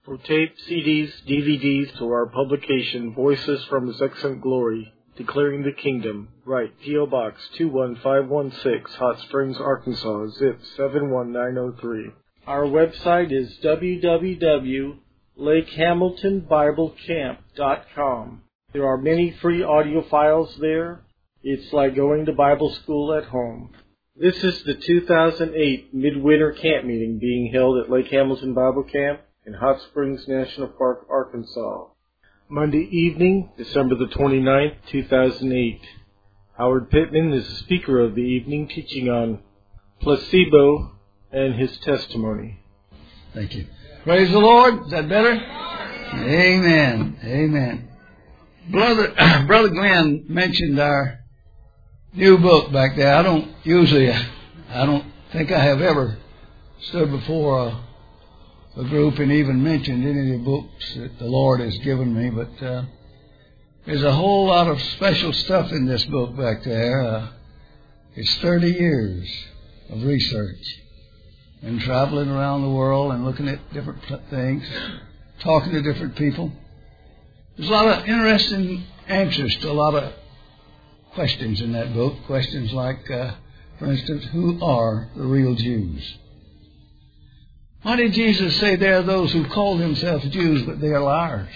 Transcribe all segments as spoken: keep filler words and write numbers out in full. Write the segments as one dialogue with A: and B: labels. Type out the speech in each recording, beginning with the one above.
A: For tape, C Ds, D V Ds, to our publication, Voices from His Excellent Glory, Declaring the Kingdom, write P O. Box two one five one six, Hot Springs, Arkansas, zip seven one nine zero three. Our website is w w w dot lake hamilton bible camp dot com. There are many free audio files there. It's like going to Bible school at home. This is the two thousand eight Midwinter Camp Meeting being held at Lake Hamilton Bible Camp in Hot Springs National Park, Arkansas. Monday evening, December the twenty-ninth, two thousand eight. Howard Pittman is the speaker of the evening, teaching on placebo and his testimony.
B: Thank you. Praise the Lord. Is that better? Amen. Amen. Brother, Brother Glenn mentioned our new book back there. I don't usually, I don't think I have ever stood before a, a group and even mentioned any of the books that the Lord has given me, but uh, there's a whole lot of special stuff in this book back there. Uh, it's thirty years of research and traveling around the world and looking at different things, talking to different people. There's a lot of interesting answers to a lot of questions in that book. Questions like, uh, for instance, who are the real Jews? Why did Jesus say there are those who call themselves Jews, but they are liars?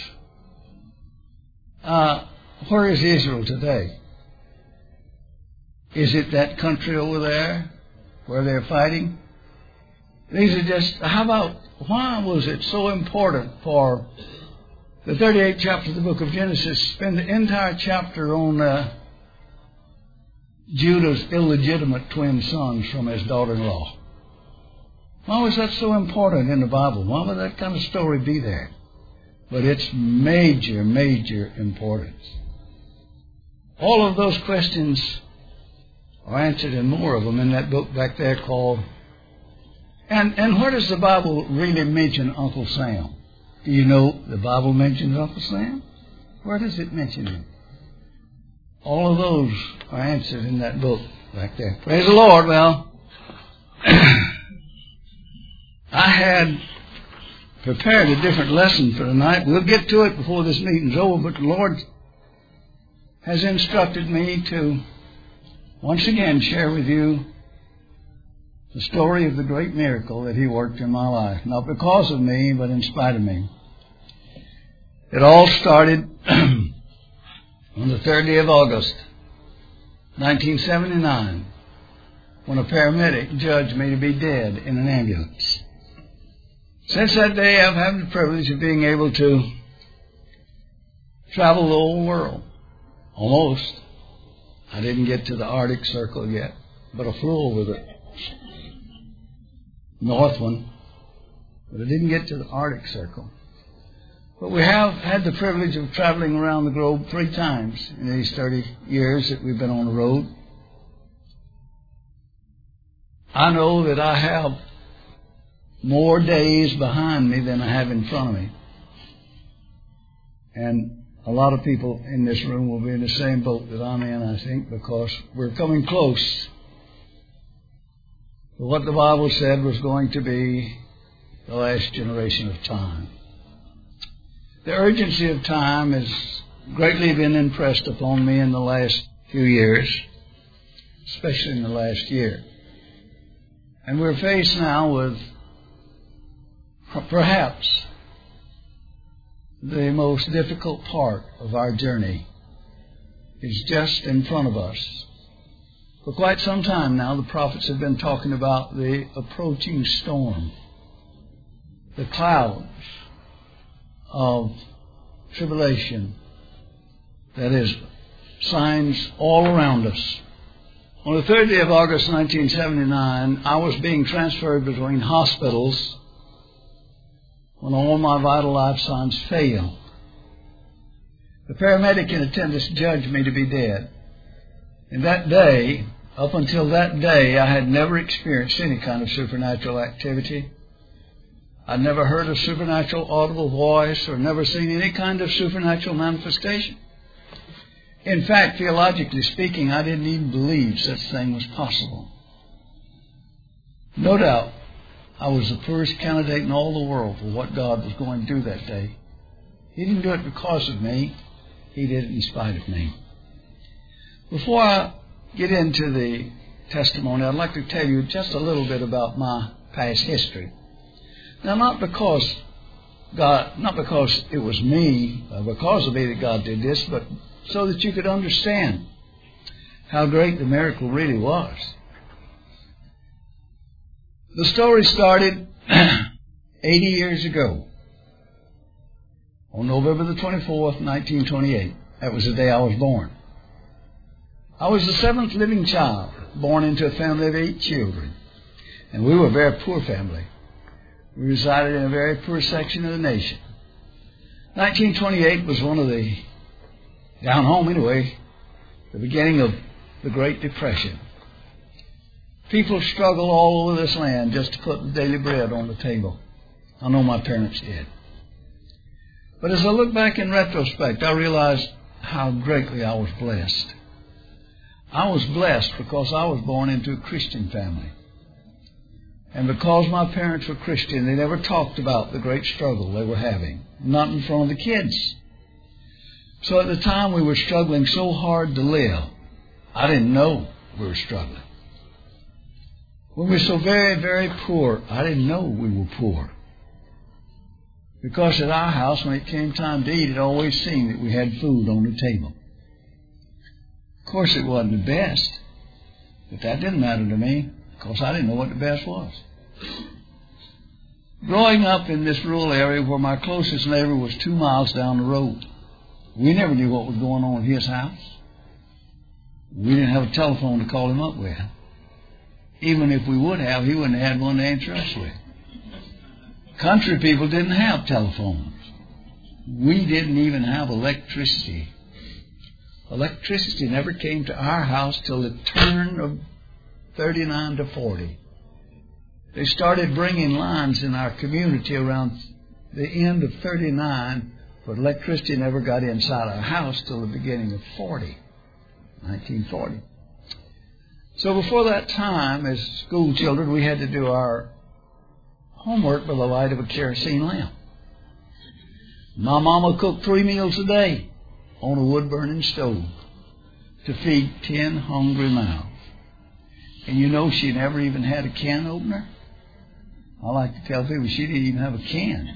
B: Uh, where is Israel today? Is it that country over there where they're fighting? These are just, how about, why was it so important for the thirty-eighth chapter of the book of Genesis to spend the entire chapter on uh, Judah's illegitimate twin sons from his daughter-in-law? Why was that so important in the Bible? Why would that kind of story be there? But it's major, major importance. All of those questions are answered and more of them in that book back there called... And, and where does the Bible really mention Uncle Sam? Do you know the Bible mentions Uncle Sam? Where does it mention him? All of those are answered in that book back there. Praise the Lord. Well, I had prepared a different lesson for tonight. We'll get to it before this meeting's over, but the Lord has instructed me to once again share with you the story of the great miracle that He worked in my life. Not because of me, but in spite of me. It all started on the third day of August, nineteen seventy-nine, when a paramedic judged me to be dead in an ambulance. Since that day, I've had the privilege of being able to travel the whole world. Almost. I didn't get to the Arctic Circle yet, but I flew over the north one, but I didn't get to the Arctic Circle. But we have had the privilege of traveling around the globe three times in these thirty years that we've been on the road. I know that I have more days behind me than I have in front of me. And a lot of people in this room will be in the same boat that I'm in, I think, because we're coming close to what the Bible said was going to be the last generation of time. The urgency of time has greatly been impressed upon me in the last few years, especially in the last year. And we're faced now with perhaps the most difficult part of our journey is just in front of us. For quite some time now, the prophets have been talking about the approaching storm, the clouds of tribulation, that is, signs all around us. On the third day of August, nineteen seventy-nine, I was being transferred between hospitals when all my vital life signs failed. The paramedic in attendance judged me to be dead. And that day, up until that day, I had never experienced any kind of supernatural activity. I'd never heard a supernatural audible voice or never seen any kind of supernatural manifestation. In fact, theologically speaking, I didn't even believe such a thing was possible. No doubt, I was the poorest candidate in all the world for what God was going to do that day. He didn't do it because of me. He did it in spite of me. Before I get into the testimony, I'd like to tell you just a little bit about my past history. Now, not because God, not because it was me, or because of me that God did this, but so that you could understand how great the miracle really was. The story started eighty years ago, on November the twenty-fourth, nineteen twenty-eight. That was the day I was born. I was the seventh living child, born into a family of eight children. And we were a very poor family. We resided in a very poor section of the nation. nineteen twenty-eight was one of the, down home anyway, the beginning of the Great Depression. People struggled all over this land just to put the daily bread on the table. I know my parents did. But as I look back in retrospect, I realized how greatly I was blessed. I was blessed because I was born into a Christian family. And because my parents were Christian, they never talked about the great struggle they were having, not in front of the kids. So at the time we were struggling so hard to live, I didn't know we were struggling. When we were so very, very poor, I didn't know we were poor. Because at our house, when it came time to eat, it always seemed that we had food on the table. Of course, it wasn't the best, but that didn't matter to me, because I didn't know what the best was. Growing up in this rural area where my closest neighbor was two miles down the road, we never knew what was going on at his house. We didn't have a telephone to call him up with. Even if we would have, he wouldn't have had one to answer us with. Country people didn't have telephones. We didn't even have electricity. Electricity never came to our house till the turn of thirty-nine to forty. They started bringing lines in our community around the end of thirty-nine, but electricity never got inside our house till the beginning of forty, nineteen forty. So before that time, as school children, we had to do our homework by the light of a kerosene lamp. My mama cooked three meals a day on a wood-burning stove to feed ten hungry mouths. And you know she never even had a can opener? I like to tell people she didn't even have a can.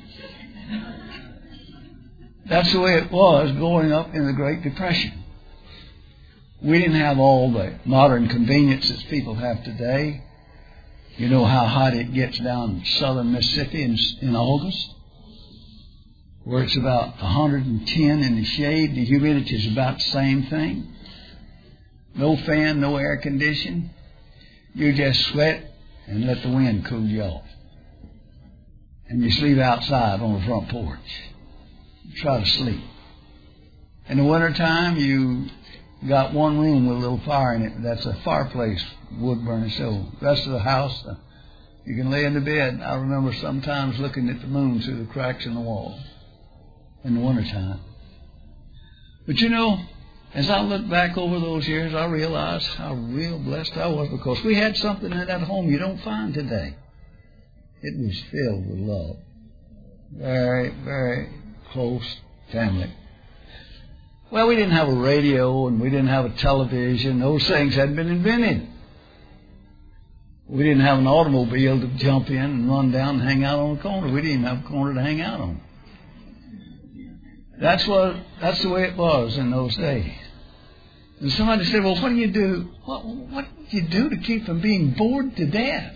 B: That's the way it was growing up in the Great Depression. We didn't have all the modern conveniences people have today. You know how hot it gets down in southern Mississippi in, in August, where it's about one hundred ten in the shade. The humidity is about the same thing. No fan, no air condition. You just sweat and let the wind cool you off. And you sleep outside on the front porch. You try to sleep. In the wintertime, you got one room with a little fire in it. That's a fireplace, wood burning stove. The rest of the house, uh, you can lay in the bed. I remember sometimes looking at the moon through the cracks in the wall in the wintertime. But you know, as I look back over those years, I realized how real blessed I was because we had something in that home you don't find today. It was filled with love. Very, very close family. Well, we didn't have a radio and we didn't have a television. Those things hadn't been invented. We didn't have an automobile to jump in and run down and hang out on the corner. We didn't even have a corner to hang out on. That's what. That's the way it was in those days. And somebody said, well, what do you do? What, what do you do to keep from being bored to death?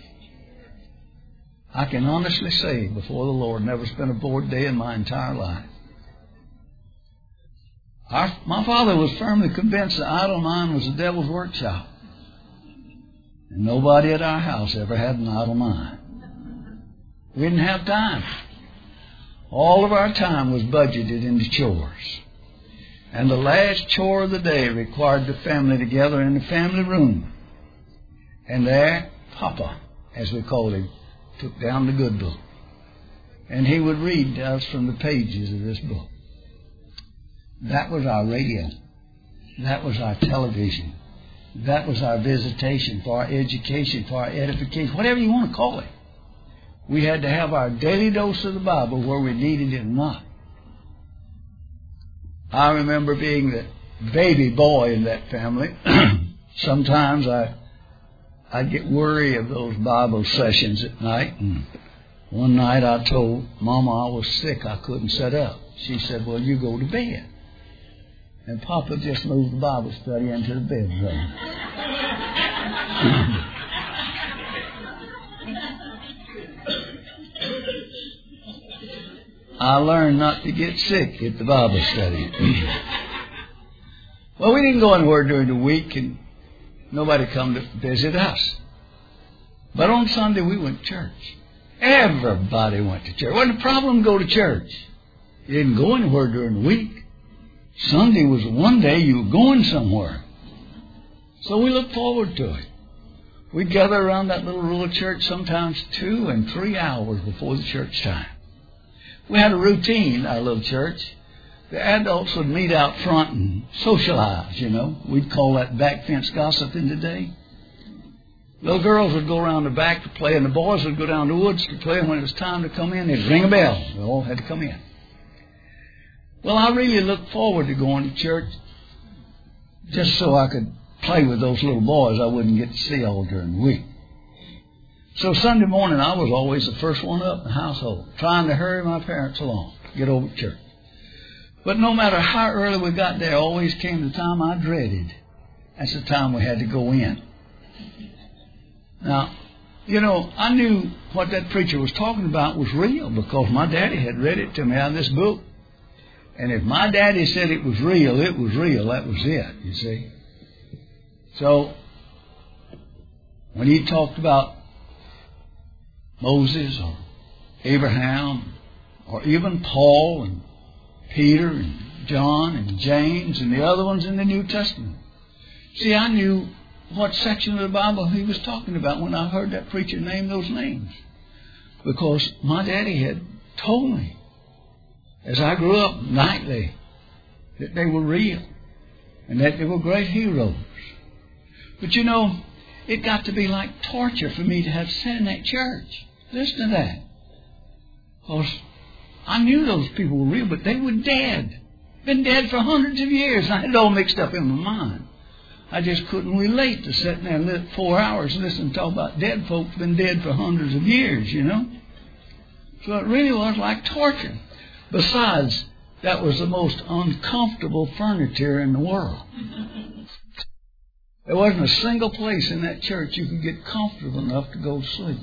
B: I can honestly say before the Lord, never spent a bored day in my entire life. Our, my father was firmly convinced the idle mind was the devil's workshop. And nobody at our house ever had an idle mind. We didn't have time. All of our time was budgeted into chores. And the last chore of the day required the family together in the family room. And there, Papa, as we called him, took down the good book. And he would read to us from the pages of this book. That was our radio. That was our television. That was our visitation, for our education, for our edification, whatever you want to call it. We had to have our daily dose of the Bible where we needed it or not. I remember being the baby boy in that family. Sometimes I, I'd get worried of those Bible sessions at night. And one night I told Mama I was sick. I couldn't sit up. She said, well, you go to bed. And Papa just moved the Bible study into the bedroom. I learned not to get sick at the Bible study. Well, we didn't go anywhere during the week, and nobody come to visit us. But on Sunday, we went to church. Everybody went to church. Wasn't a problem to go to church. You didn't go anywhere during the week. Sunday was one day you were going somewhere. So we looked forward to it. We'd gather around that little rural church sometimes two and three hours before the church time. We had a routine, our little church. The adults would meet out front and socialize, you know. We'd call that back fence gossiping today. Little girls would go around the back to play, and the boys would go down the woods to play. And when it was time to come in, they'd ring a bell. We all had to come in. Well, I really looked forward to going to church just so I could play with those little boys I wouldn't get to see all during the week. So Sunday morning, I was always the first one up in the household, trying to hurry my parents along to get over to church. But no matter how early we got there, always came the time I dreaded. That's the time we had to go in. Now, you know, I knew what that preacher was talking about was real because my daddy had read it to me out of this book. And if my daddy said it was real, it was real. That was it, you see. So, when he talked about Moses or Abraham or even Paul and Peter and John and James and the other ones in the New Testament, see, I knew what section of the Bible he was talking about when I heard that preacher name those names. Because my daddy had told me as I grew up nightly that they were real and that they were great heroes. But you know, it got to be like torture for me to have to sit in that church. Listen to that. Because I knew those people were real, but they were dead. Been dead for hundreds of years. I had it all mixed up in my mind. I just couldn't relate to sitting there and four hours listening to talk about dead folks been dead for hundreds of years, you know. So it really was like torture. Besides, that was the most uncomfortable furniture in the world. There wasn't a single place in that church you could get comfortable enough to go to sleep.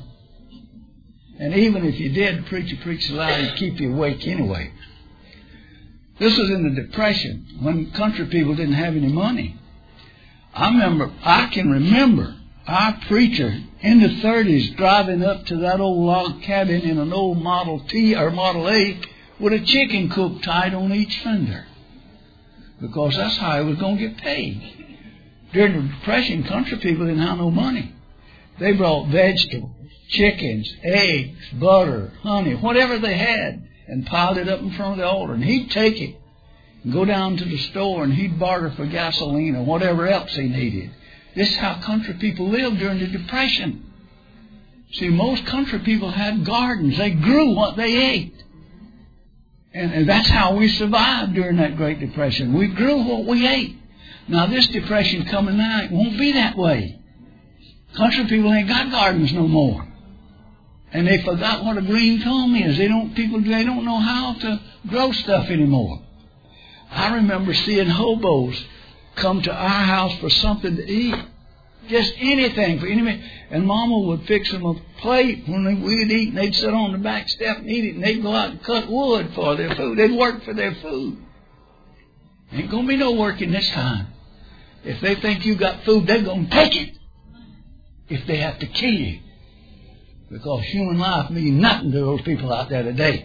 B: And even if you did, the preacher preached loud, he'd keep you awake anyway. This was in the Depression, when country people didn't have any money. I remember, I can remember our preacher in the thirties driving up to that old log cabin in an old Model T or Model A with a chicken coop tied on each fender. Because that's how he was going to get paid. During the Depression, country people didn't have no money. They brought vegetables, chickens, eggs, butter, honey, whatever they had, and piled it up in front of the altar. And he'd take it and go down to the store and he'd barter for gasoline or whatever else he needed. This is how country people lived during the Depression. See, most country people had gardens. They grew what they ate. And, and that's how we survived during that Great Depression. We grew what we ate. Now, this depression coming now, it won't be that way. Country people ain't got gardens no more. And they forgot what a green thumb is. They don't, people, they don't know how to grow stuff anymore. I remember seeing hobos come to our house for something to eat. Just anything for anything. And Mama would fix them a plate when we'd eat, and they'd sit on the back step and eat it, and they'd go out and cut wood for their food. They'd work for their food. Ain't going to be no working this time. If they think you got food, they're going to take it. If they have to kill you. Because human life means nothing to those people out there today.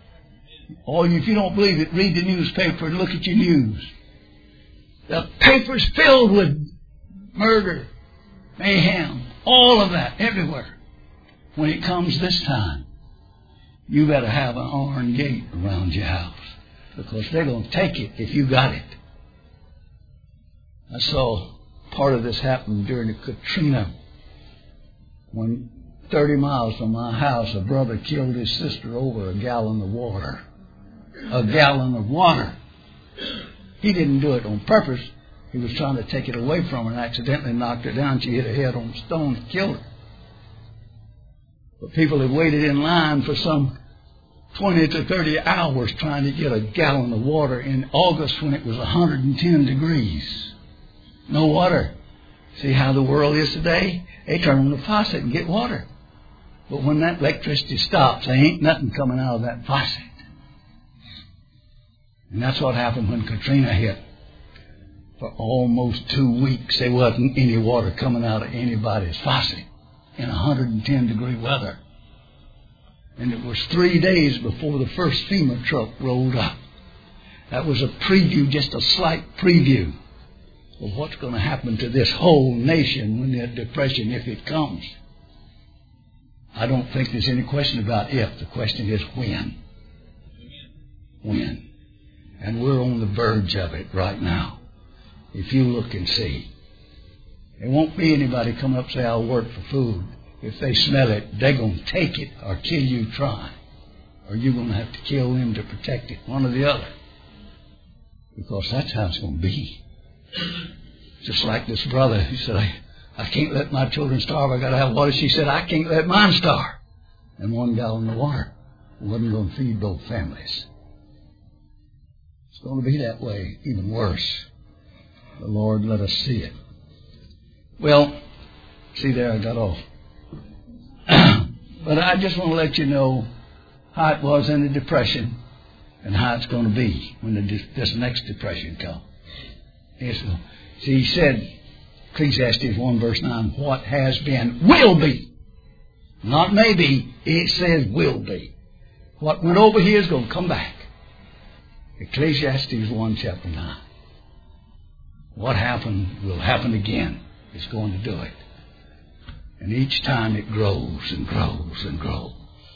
B: Or if you don't believe it, read the newspaper and look at your news. The paper's filled with murder, mayhem, all of that, everywhere. When it comes this time, you better have an iron gate around your house. Because they're going to take it if you got it. I saw part of this happen during the Katrina when thirty miles from my house, a brother killed his sister over a gallon of water. A gallon of water. He didn't do it on purpose. He was trying to take it away from her and accidentally knocked her down. She hit her head on a stone and killed her. But people had waited in line for some twenty to thirty hours trying to get a gallon of water in August when it was one hundred ten degrees. No water. See how the world is today? They turn on the faucet and get water. But when that electricity stops, there ain't nothing coming out of that faucet. And that's what happened when Katrina hit. For almost two weeks, there wasn't any water coming out of anybody's faucet in one hundred ten degree weather. And it was three days before the first FEMA truck rolled up. That was a preview, just a slight preview of what's going to happen to this whole nation when the depression, if it comes. I don't think there's any question about if. The question is when. When. And we're on the verge of it right now. If you look and see. There won't be anybody come up and say, I'll work for food. If they smell it, they're going to take it or kill you trying. Or you're going to have to kill them to protect it. One or the other. Because that's how it's going to be. Just like this brother, he said, I, I can't let my children starve. I got to have water. She said, I can't let mine starve. And one gallon of water wasn't going to feed both families. It's going to be that way, even worse. The Lord let us see it. Well, see there, I got off. But I just want to let you know how it was in the Depression and how it's going to be when the, this next Depression comes. Yes, see, he said, Ecclesiastes one verse nine, what has been will be. Not maybe, it says will be. What went over here is going to come back. Ecclesiastes one chapter nine. What happened will happen again. It's going to do it. And each time it grows and grows and grows.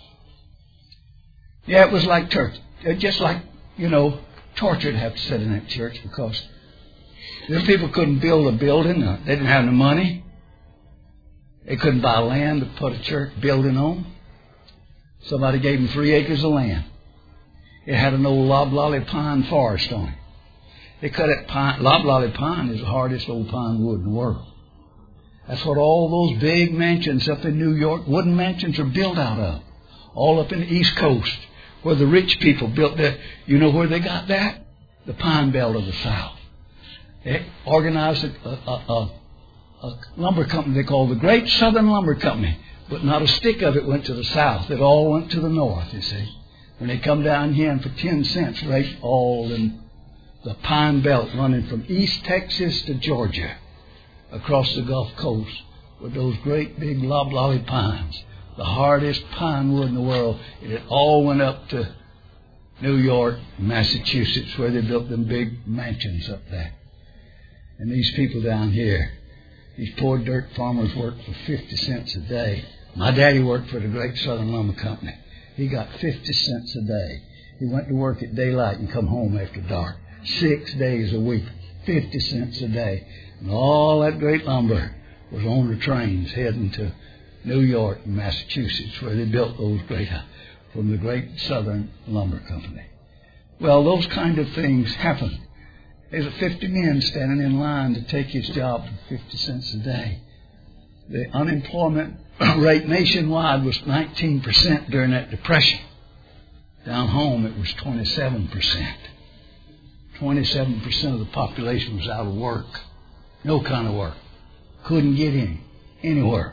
B: Yeah, it was like church. Just like, you know, torture to have to sit in that church because the people couldn't build a building. They didn't have the money. They couldn't buy land to put a church building on. Somebody gave them three acres of land. It had an old loblolly pine forest on it. They cut that pine. Loblolly pine is the hardest old pine wood in the world. That's what all those big mansions up in New York, wooden mansions, are built out of. All up in the East Coast, where the rich people built that. You know where they got that? The Pine Belt of the South. They organized a, a, a, a lumber company they called the Great Southern Lumber Company. But not a stick of it went to the south. It all went to the north, you see. When they come down here and for ten cents, right, all in the Pine Belt running from East Texas to Georgia, across the Gulf Coast, with those great big loblolly pines, the hardest pine wood in the world. It all went up to New York, Massachusetts, where they built them big mansions up there. And these people down here, these poor dirt farmers worked for fifty cents a day. My daddy worked for the Great Southern Lumber Company. He got fifty cents a day. He went to work at daylight and come home after dark. Six days a week, fifty cents a day. And all that great lumber was on the trains heading to New York and Massachusetts, where they built those great, from the Great Southern Lumber Company. Well, those kind of things happen. There's fifty men standing in line to take his job for fifty cents a day. The unemployment rate nationwide was nineteen percent during that Depression. Down home, it was twenty-seven percent. twenty-seven percent of the population was out of work. No kind of work. Couldn't get any, anywhere.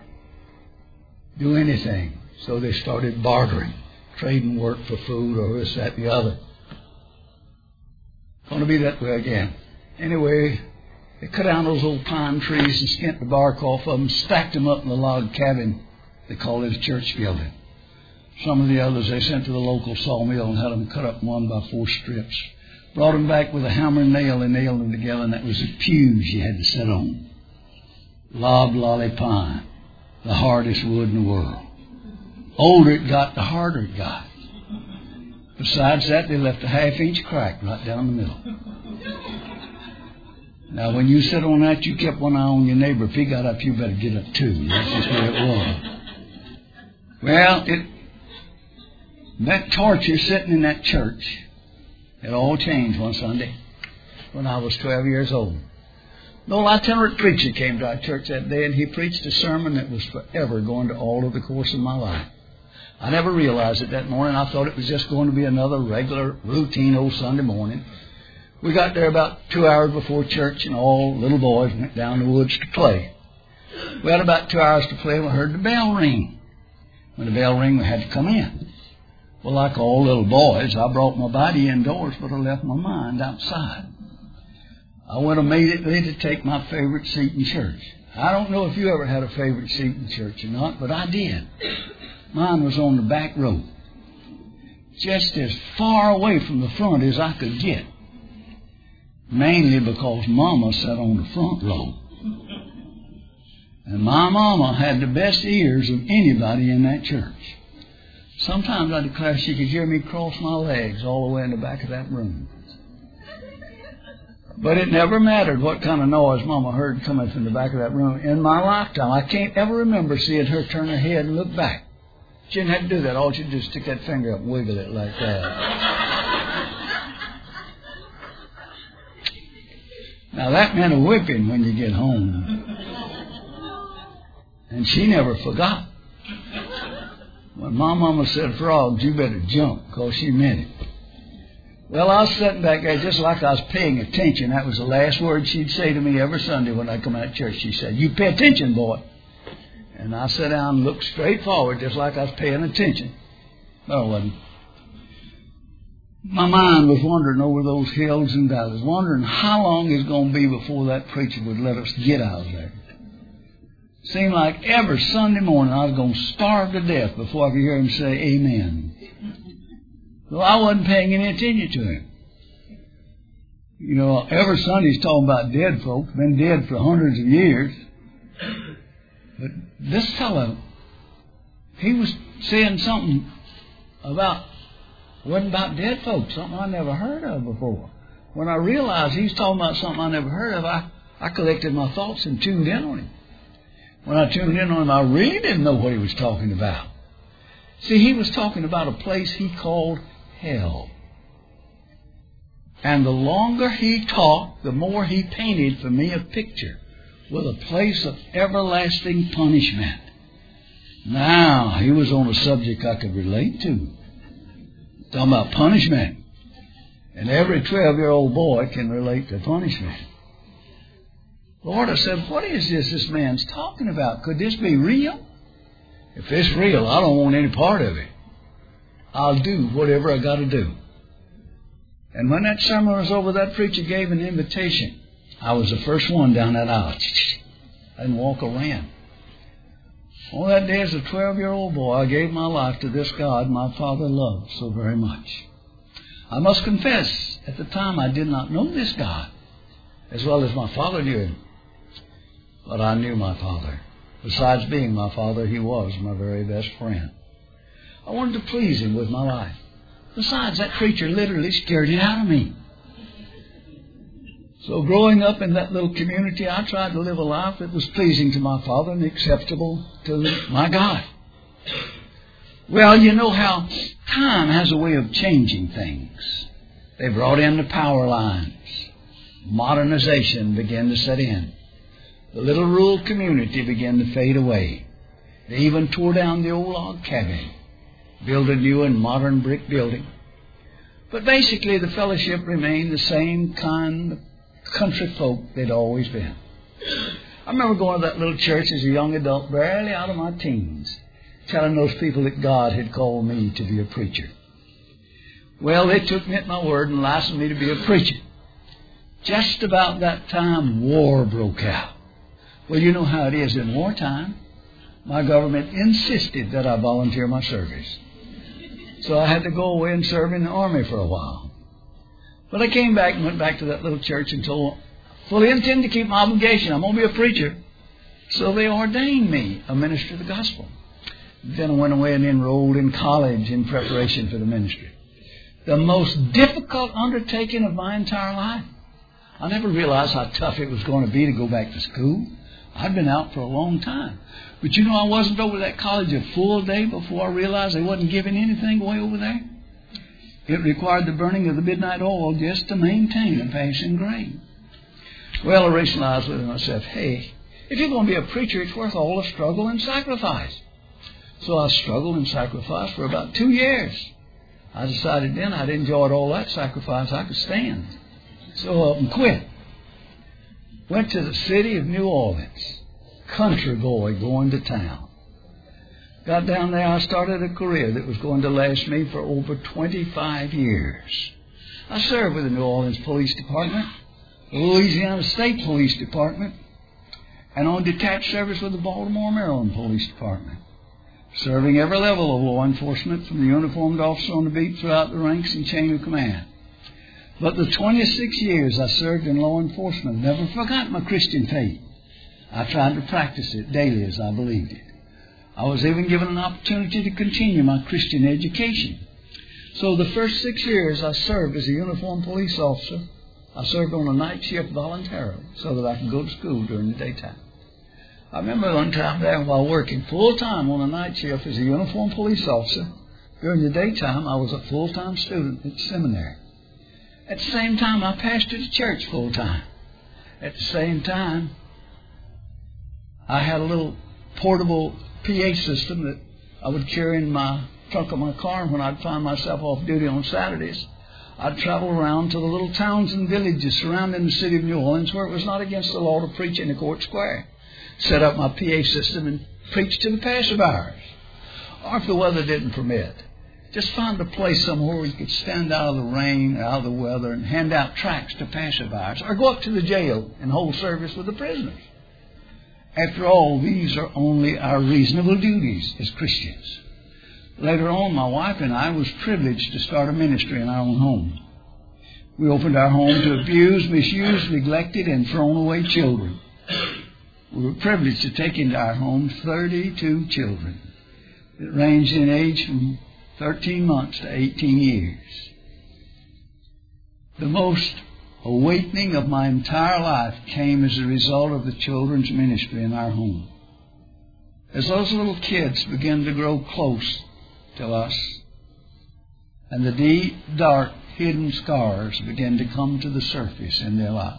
B: Do anything. So they started bartering, trading work for food or this, that, and the other. Going to be that way again. Anyway, they cut down those old pine trees and skint the bark off of them, stacked them up in the log cabin. They called it a church building. Some of the others they sent to the local sawmill and had them cut up one by four strips. Brought them back with a hammer and nail and nailed them together, and that was the pews you had to sit on. Loblolly pine, the hardest wood in the world. Older it got, the harder it got. Besides that, they left a half-inch crack right down the middle. Now, when you sit on that, you kept one eye on your neighbor. If he got up, you better get up too. That's just where it was. Well, it, that torture sitting in that church, it all changed one Sunday when I was twelve years old. The old itinerant preacher came to our church that day, and he preached a sermon that was forever going to alter the course of my life. I never realized it that morning. I thought it was just going to be another regular, routine old Sunday morning. We got there about two hours before church, and all little boys went down the woods to play. We had about two hours to play, and we heard the bell ring. When the bell rang, we had to come in. Well, like all little boys, I brought my body indoors, but I left my mind outside. I went immediately to take my favorite seat in church. I don't know if you ever had a favorite seat in church or not, but I did. Mine was on the back row, just as far away from the front as I could get, mainly because Mama sat on the front row. And my Mama had the best ears of anybody in that church. Sometimes I declare she could hear me cross my legs all the way in the back of that room. But it never mattered what kind of noise Mama heard coming from the back of that room. In my lifetime, I can't ever remember seeing her turn her head and look back. She didn't have to do that. All she did was stick that finger up and wiggle it like that. Now, that meant a whipping when you get home. And she never forgot. When my Mama said, "Frogs, you better jump," because she meant it. Well, I was sitting back there just like I was paying attention. That was the last word she'd say to me every Sunday when I come out of church. She said, "You pay attention, boy." And I sat down and looked straight forward just like I was paying attention. No, I wasn't. My mind was wandering over those hills and valleys, wondering how long it was going to be before that preacher would let us get out of there. It seemed like every Sunday morning I was going to starve to death before I could hear him say amen. Well, I wasn't paying any attention to him. You know, every Sunday he's talking about dead folks, been dead for hundreds of years. But this fellow, he was saying something about, wasn't about dead folks, something I never heard of before. When I realized he was talking about something I never heard of, I, I collected my thoughts and tuned in on him. When I tuned in on him, I really didn't know what he was talking about. See, he was talking about a place he called hell. And the longer he talked, the more he painted for me a picture with a place of everlasting punishment. Now, he was on a subject I could relate to. Talking about punishment. And every twelve-year-old boy can relate to punishment. Lord, I said, what is this this man's talking about? Could this be real? If it's real, I don't want any part of it. I'll do whatever I got to do. And when that sermon was over, that preacher gave an invitation. I was the first one down that aisle. I didn't walk around. On that day as a twelve-year-old boy, I gave my life to this God my Father loved so very much. I must confess, at the time I did not know this God as well as my Father knew him. But I knew my Father. Besides being my Father, he was my very best friend. I wanted to please him with my life. Besides, that creature literally scared it out of me. So growing up in that little community, I tried to live a life that was pleasing to my Father and acceptable to my God. Well, you know how time has a way of changing things. They brought in the power lines. Modernization began to set in. The little rural community began to fade away. They even tore down the old log cabin, built a new and modern brick building. But basically the fellowship remained the same kind of country folk they'd always been. I remember going to that little church as a young adult, barely out of my teens, telling those people that God had called me to be a preacher. Well, they took me at my word and licensed me to be a preacher. Just about that time, war broke out. Well, you know how it is in wartime. My government insisted that I volunteer my service. So I had to go away and serve in the army for a while. But I came back and went back to that little church and told, fully intend to keep my obligation. I'm going to be a preacher. So they ordained me a minister of the gospel. Then I went away and enrolled in college in preparation for the ministry. The most difficult undertaking of my entire life. I never realized how tough it was going to be to go back to school. I'd been out for a long time. But you know, I wasn't over that college a full day before I realized they wasn't giving anything away over there. It required the burning of the midnight oil just to maintain a passing grade. Well, I rationalized with myself, hey, if you're going to be a preacher, it's worth all the struggle and sacrifice. So I struggled and sacrificed for about two years. I decided then I'd enjoyed all that sacrifice I could stand. So I quit. Went to the city of New Orleans. Country boy going to town. Got down there, I started a career that was going to last me for over twenty-five years. I served with the New Orleans Police Department, the Louisiana State Police Department, and on detached service with the Baltimore, Maryland Police Department, serving every level of law enforcement from the uniformed officer on the beat throughout the ranks and chain of command. But the twenty-six years I served in law enforcement, never forgot my Christian faith. I tried to practice it daily as I believed it. I was even given an opportunity to continue my Christian education. So the first six years I served as a uniformed police officer, I served on a night shift voluntarily so that I could go to school during the daytime. I remember one time there while working full-time on a night shift as a uniformed police officer, during the daytime I was a full-time student at the seminary. At the same time, I pastored a church full-time. At the same time, I had a little portable P A system that I would carry in my trunk of my car, and when I'd find myself off duty on Saturdays, I'd travel around to the little towns and villages surrounding the city of New Orleans where it was not against the law to preach in the court square. Set up my P A system and preach to the passerbyers. Or if the weather didn't permit, just find a place somewhere where you could stand out of the rain or out of the weather and hand out tracts to passerbyers, or go up to the jail and hold service with the prisoners. After all, these are only our reasonable duties as Christians. Later on, my wife and I was privileged to start a ministry in our own home. We opened our home to abused, misused, neglected, and thrown away children. We were privileged to take into our home thirty-two children. It ranged in age from thirteen months to eighteen years. The most awakening of my entire life came as a result of the children's ministry in our home. As those little kids began to grow close to us, and the deep, dark, hidden scars began to come to the surface in their life,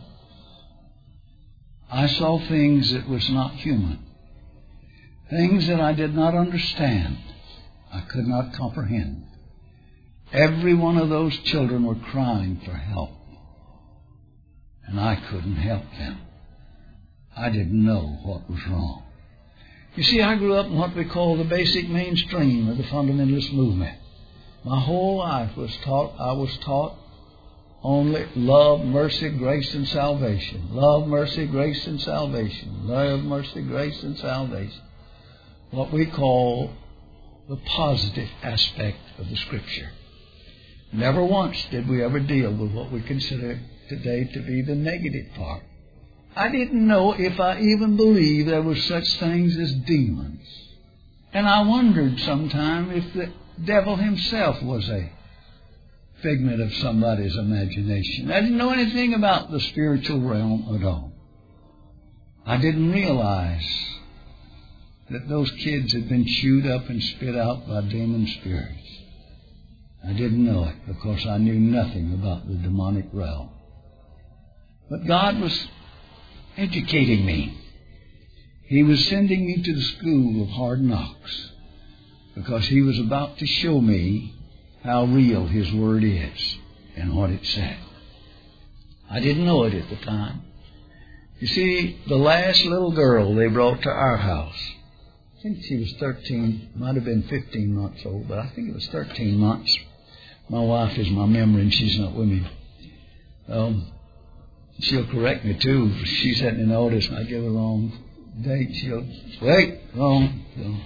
B: I saw things that was not human, things that I did not understand, I could not comprehend. Every one of those children were crying for help, and I couldn't help them. I didn't know what was wrong. You see, I grew up in what we call the basic mainstream of the fundamentalist movement. My whole life was taught, I was taught only love, mercy, grace, and salvation. Love, mercy, grace, and salvation. Love, mercy, grace, and salvation. What we call the positive aspect of the Scripture. Never once did we ever deal with what we consider today to be the negative part. I didn't know if I even believed there were such things as demons. And I wondered sometime if the devil himself was a figment of somebody's imagination. I didn't know anything about the spiritual realm at all. I didn't realize that those kids had been chewed up and spit out by demon spirits. I didn't know it because I knew nothing about the demonic realm. But God was educating me. He was sending me to the school of hard knocks because He was about to show me how real His Word is and what it said. I didn't know it at the time. You see, the last little girl they brought to our house, I think she was thirteen, might have been fifteen months old, but I think it was thirteen months. My wife is my memory and she's not with me. Um, she'll correct me too. If she's hadn't noticed and I give her the wrong date, she'll, wait, wrong.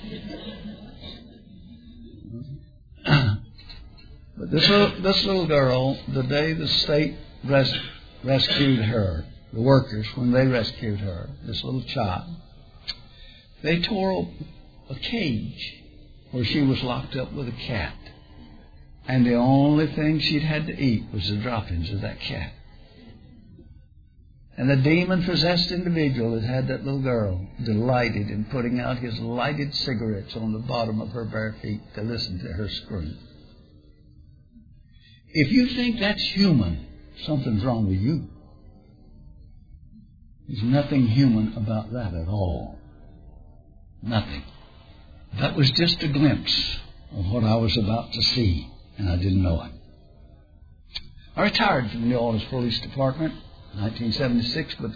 B: But this little, this little girl, the day the state res- rescued her, the workers, when they rescued her, this little child, they tore a cage where she was locked up with a cat. And the only thing she'd had to eat was the droppings of that cat. And the demon-possessed individual that had that little girl delighted in putting out his lighted cigarettes on the bottom of her bare feet to listen to her scream. If you think that's human, something's wrong with you. There's nothing human about that at all. Nothing. That was just a glimpse of what I was about to see, and I didn't know it. I retired from the New Orleans Police Department in nineteen seventy-six, but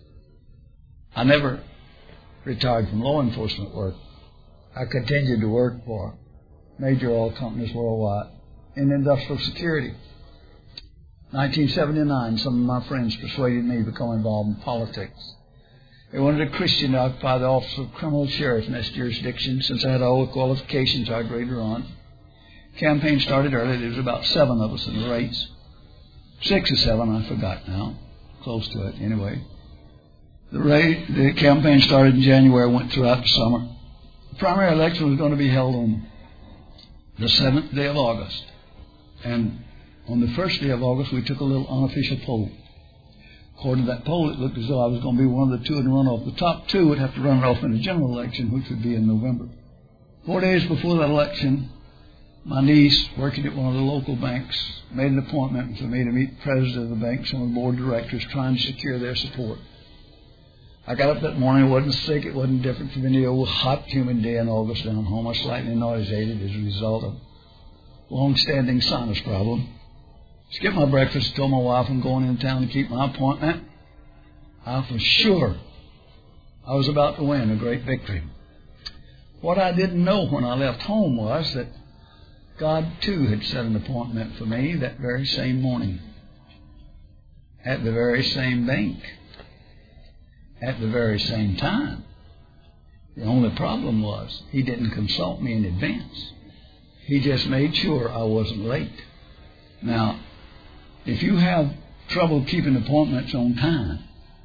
B: I never retired from law enforcement work. I continued to work for major oil companies worldwide in industrial security. nineteen seventy-nine, some of my friends persuaded me to become involved in politics. They wanted a Christian to occupy the office of criminal sheriff in this jurisdiction. Since I had all the qualifications, I agreed to run. Campaign started early. There was about seven of us in the race. Six or seven, I forgot now. Close to it, anyway. The, race, the campaign started in January, went throughout the summer. The primary election was going to be held on the seventh day of August. And on the first day of August, we took a little unofficial poll. According to that poll, it looked as though I was going to be one of the two in the runoff. The top two would have to run off in the general election, which would be in November. Four days before that election, my niece, working at one of the local banks, made an appointment for me to meet the president of the bank, some of the board of directors, trying to secure their support. I got up that morning. I wasn't sick. It wasn't different from any old hot, humid day in August down home. I was slightly nauseated as a result of a long-standing sinus problem. Skipped my breakfast, told my wife I'm going into town to keep my appointment. I was sure I was about to win a great victory. What I didn't know when I left home was that God, too, had set an appointment for me that very same morning, at the very same bank, at the very same time. The only problem was he didn't consult me in advance. He just made sure I wasn't late. Now, if you have trouble keeping appointments on time,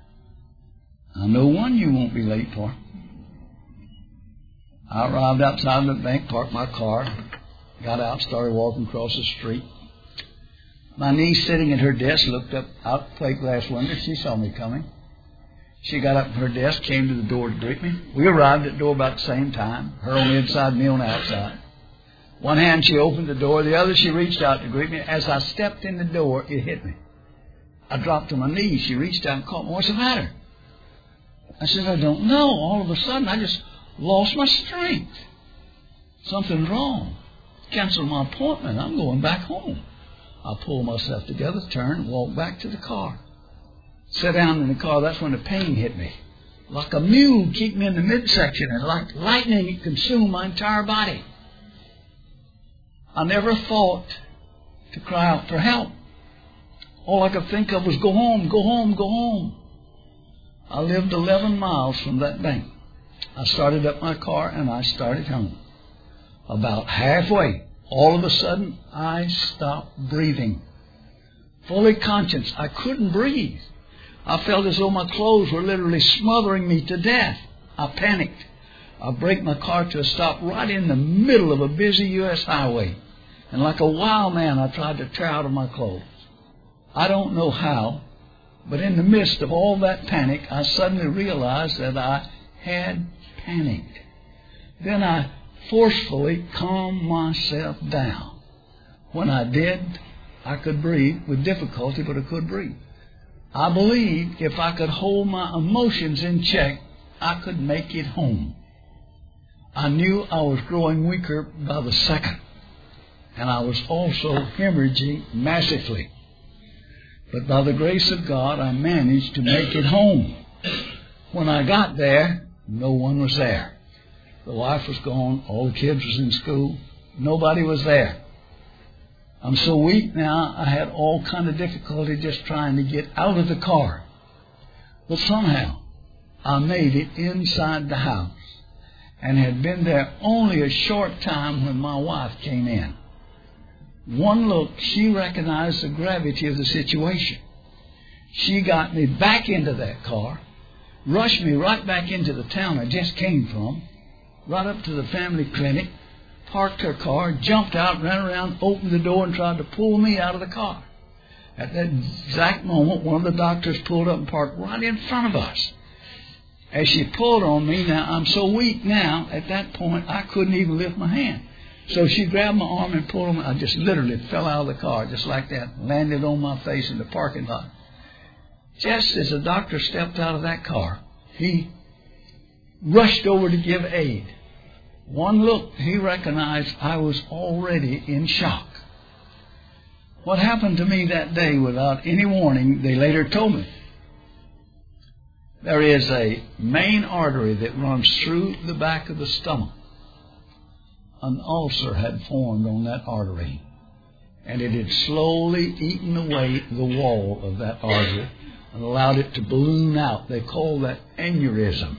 B: I know one you won't be late for. I arrived outside the bank, parked my car, got out, started walking across the street. My niece, sitting at her desk, looked up out the plate glass window. She saw me coming. She got up from her desk, came to the door to greet me. We arrived at the door about the same time, her on the inside, me on the outside. One hand she opened the door, the other she reached out to greet me. As I stepped in the door, it hit me. I dropped to my knees. She reached out and caught me. What's the matter? I said, I don't know. All of a sudden, I just lost my strength. Something's wrong. Canceled my appointment. I'm going back home. I pulled myself together, turned, and walked back to the car. Sat down in the car. That's when the pain hit me. Like a mule, keeping me in the midsection, and like lightning, it consumed my entire body. I never thought to cry out for help. All I could think of was go home, go home, go home. I lived eleven miles from that bank. I started up my car and I started home. About halfway, all of a sudden, I stopped breathing. Fully conscious, I couldn't breathe. I felt as though my clothes were literally smothering me to death. I panicked. I braked my car to a stop right in the middle of a busy U S highway. And like a wild man, I tried to tear out of my clothes. I don't know how, but in the midst of all that panic, I suddenly realized that I had panicked. Then I forcefully calmed myself down. When I did, I could breathe with difficulty, but I could breathe. I believed if I could hold my emotions in check, I could make it home. I knew I was growing weaker by the second, and I was also hemorrhaging massively. But by the grace of God, I managed to make it home. When I got there, no one was there. The wife was gone. All the kids was in school. Nobody was there. I'm so weak now, I had all kind of difficulty just trying to get out of the car. But somehow, I made it inside the house and had been there only a short time when my wife came in. One look, she recognized the gravity of the situation. She got me back into that car, rushed me right back into the town I just came from, right up to the family clinic, parked her car, jumped out, ran around, opened the door, and tried to pull me out of the car. At that exact moment, one of the doctors pulled up and parked right in front of us. As she pulled on me, now I'm so weak now, at that point, I couldn't even lift my hand. So she grabbed my arm and pulled on me. I just literally fell out of the car, just like that, landed on my face in the parking lot. Just as the doctor stepped out of that car, he rushed over to give aid. One look, he recognized I was already in shock. What happened to me that day without any warning, they later told me. There is a main artery that runs through the back of the stomach. An ulcer had formed on that artery, and it had slowly eaten away the wall of that artery and allowed it to balloon out. They call that aneurysm.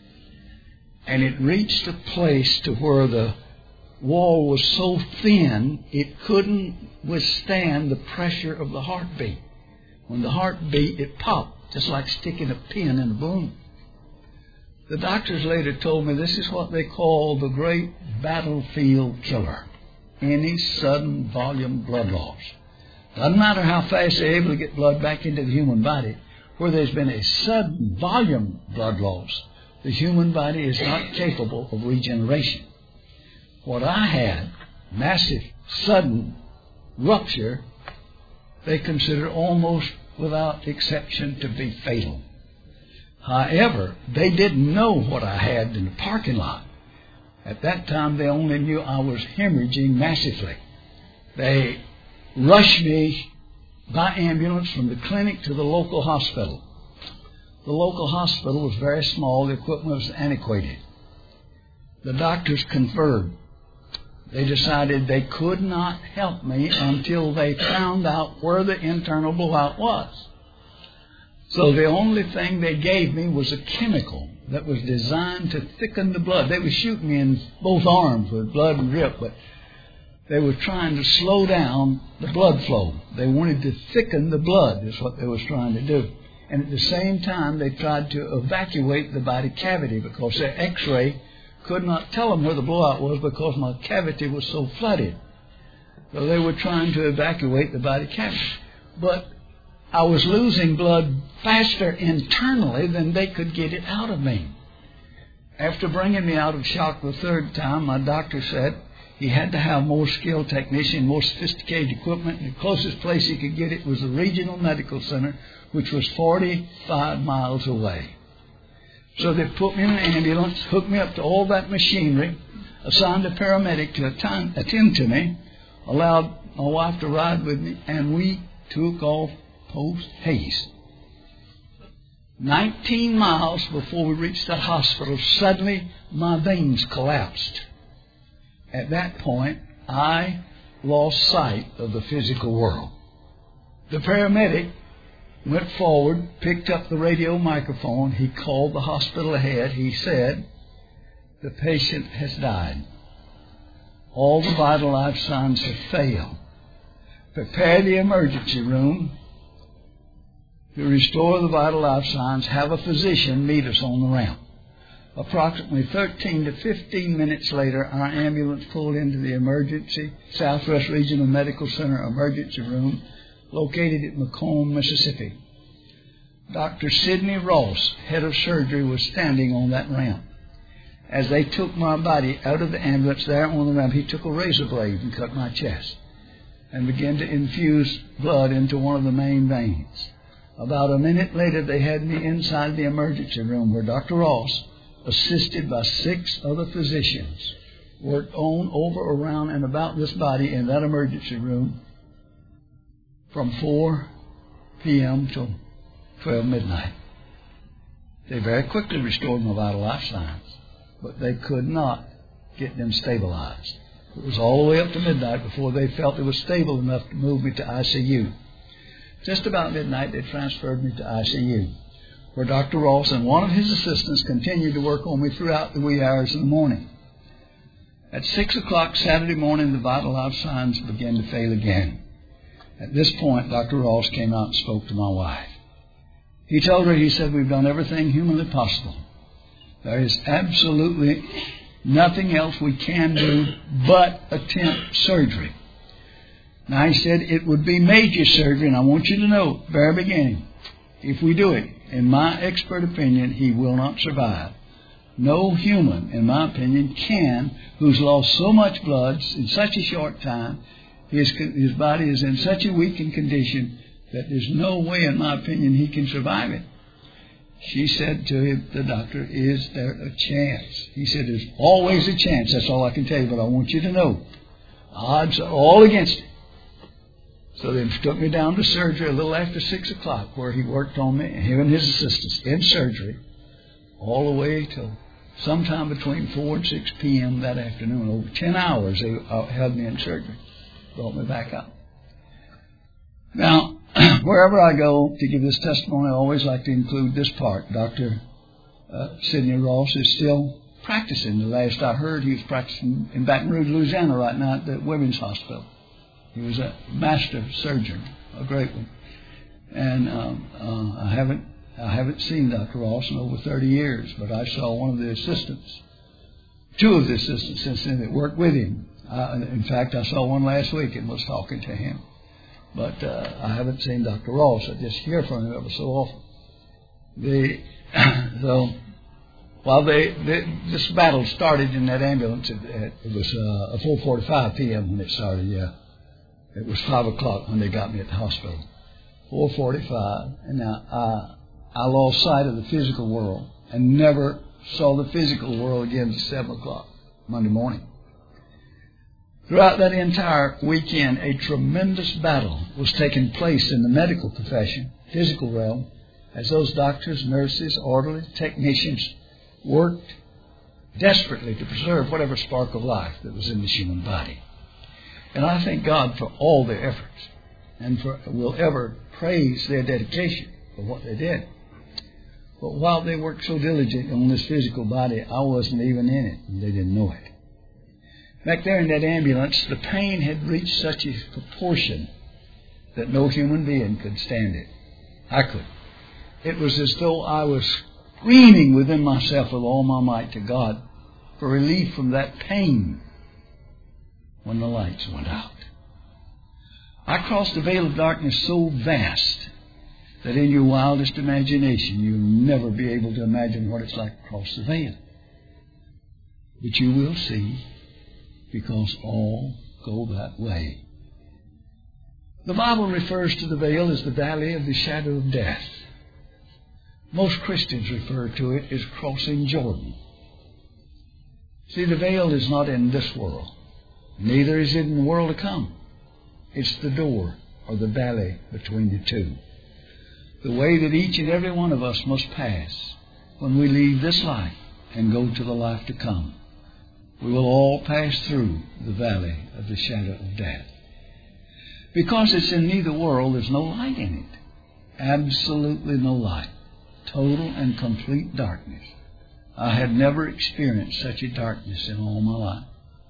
B: And it reached a place to where the wall was so thin it couldn't withstand the pressure of the heartbeat. When the heart beat, it popped, just like sticking a pin in a balloon. The doctors later told me this is what they call the great battlefield killer. Any sudden volume blood loss. Doesn't matter how fast they're able to get blood back into the human body. Where there's been a sudden volume blood loss, the human body is not capable of regeneration. What I had, massive, sudden rupture, they consider almost without exception to be fatal. However, they didn't know what I had in the parking lot. At that time, they only knew I was hemorrhaging massively. They rushed me by ambulance from the clinic to the local hospital. The local hospital was very small. The equipment was antiquated. The doctors conferred. They decided they could not help me until they found out where the internal blowout was. So the only thing they gave me was a chemical that was designed to thicken the blood. They were shooting me in both arms with blood and drip, but they were trying to slow down the blood flow. They wanted to thicken the blood is what they were trying to do. And at the same time, they tried to evacuate the body cavity because their x-ray could not tell them where the blowout was because my cavity was so flooded. So they were trying to evacuate the body cavity. But I was losing blood faster internally than they could get it out of me. After bringing me out of shock the third time, my doctor said he had to have more skilled technician, more sophisticated equipment. And the closest place he could get it was the regional medical center, which was forty-five miles away. So they put me in an ambulance, hooked me up to all that machinery, assigned a paramedic to attend, attend to me, allowed my wife to ride with me, and we took off post-haste. Nineteen miles before we reached that hospital, suddenly my veins collapsed. At that point, I lost sight of the physical world. The paramedic went forward, picked up the radio microphone. He called the hospital ahead. He said, "The patient has died. All the vital life signs have failed. Prepare the emergency room to restore the vital life signs. Have a physician meet us on the ramp." Approximately thirteen to fifteen minutes later, our ambulance pulled into the emergency Southwest Regional Medical Center emergency room located at Macomb, Mississippi. Doctor Sidney Ross, head of surgery, was standing on that ramp. As they took my body out of the ambulance there on the ramp, he took a razor blade and cut my chest and began to infuse blood into one of the main veins. About a minute later, they had me inside the emergency room where Doctor Ross, assisted by six other physicians, worked on, over, around, and about this body in that emergency room from four p.m. till twelve midnight. They very quickly restored my vital life signs, but they could not get them stabilized. It was all the way up to midnight before they felt it was stable enough to move me to I C U. Just about midnight, they transferred me to I C U, where Doctor Ross and one of his assistants continued to work on me throughout the wee hours of the morning. At six o'clock Saturday morning, the vital life signs began to fail again. At this point, Doctor Ross came out and spoke to my wife. He told her, he said, "We've done everything humanly possible. There is absolutely nothing else we can do but attempt surgery. Now, he said it would be major surgery, and I want you to know, very beginning, if we do it, in my expert opinion, he will not survive. No human, in my opinion, can, who's lost so much blood in such a short time, his, his body is in such a weakened condition that there's no way, in my opinion, he can survive it. She said to him, the doctor, is there a chance? He said, there's always a chance. That's all I can tell you, but I want you to know. Odds are all against it. So they took me down to surgery a little after six o'clock, where he worked on me, him and his assistants, in surgery, all the way till sometime between four and six p.m. that afternoon. Over ten hours they held me in surgery, brought me back up. Now, wherever I go to give this testimony, I always like to include this part. Doctor Uh, Sidney Ross is still practicing. The last I heard, he was practicing in Baton Rouge, Louisiana right now at the Women's Hospital. He was a master surgeon, a great one. And um, uh, I haven't I haven't seen Doctor Ross in over thirty years, but I saw one of the assistants, two of the assistants since then that worked with him. Uh, in fact, I saw one last week and was talking to him. But uh, I haven't seen Doctor Ross. I just hear from him ever so often. The, so, while they, they, this battle started in that ambulance, it, it was uh, four forty-five p.m. when it started, yeah. It was five o'clock when they got me at the hospital. four forty-five, and now I, I lost sight of the physical world and never saw the physical world again until seven o'clock Monday morning. Throughout that entire weekend, a tremendous battle was taking place in the medical profession, physical realm, as those doctors, nurses, orderlies, technicians worked desperately to preserve whatever spark of life that was in the human body. And I thank God for all their efforts, and for will ever praise their dedication for what they did. But while they worked so diligently on this physical body, I wasn't even in it, and they didn't know it. Back there in that ambulance, the pain had reached such a proportion that no human being could stand it. I could. It was as though I was screaming within myself with all my might to God for relief from that pain when the lights went out. I crossed a veil of darkness so vast that in your wildest imagination you'll never be able to imagine what it's like to cross the veil. But you will see, because all go that way. The Bible refers to the veil as the valley of the shadow of death. Most Christians refer to it as crossing Jordan. See, the veil is not in this world. Neither is it in the world to come. It's the door or the valley between the two. The way that each and every one of us must pass when we leave this life and go to the life to come. We will all pass through the valley of the shadow of death. Because it's in neither world, there's no light in it. Absolutely no light. Total and complete darkness. I had never experienced such a darkness in all my life.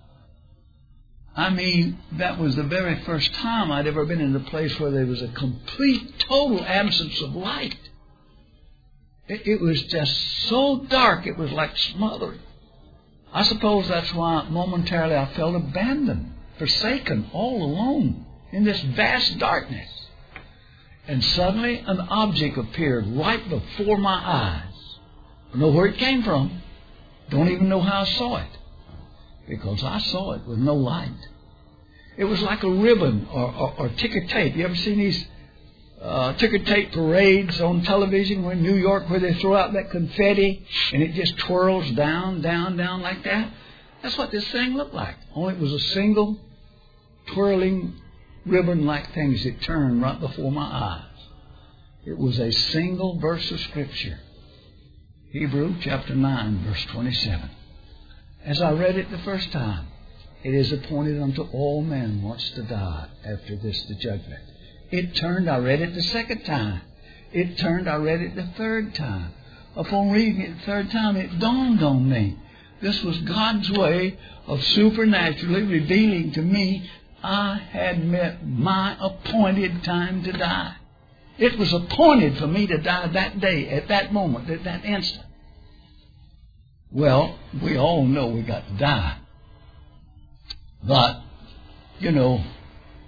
B: I mean, that was the very first time I'd ever been in a place where there was a complete, total absence of light. It, it was just so dark, it was like smothering. I suppose that's why momentarily I felt abandoned, forsaken, all alone in this vast darkness. And suddenly an object appeared right before my eyes. I don't know where it came from. Don't even know how I saw it. Because I saw it with no light. It was like a ribbon or, or, or ticker tape. You ever seen these uh, ticker tape parades on television in New York where they throw out that confetti and it just twirls down, down, down like that? That's what this thing looked like. Only it was a single twirling ribbon-like thing as it turned right before my eyes. It was a single verse of Scripture. Hebrews chapter nine, verse twenty-seven. As I read it the first time, it is appointed unto all men once to die, after this the judgment. It turned, I read it the second time. It turned, I read it the third time. Upon reading it the third time, it dawned on me. This was God's way of supernaturally revealing to me I had met my appointed time to die. It was appointed for me to die that day, at that moment, at that instant. Well, we all know we got to die. But, you know,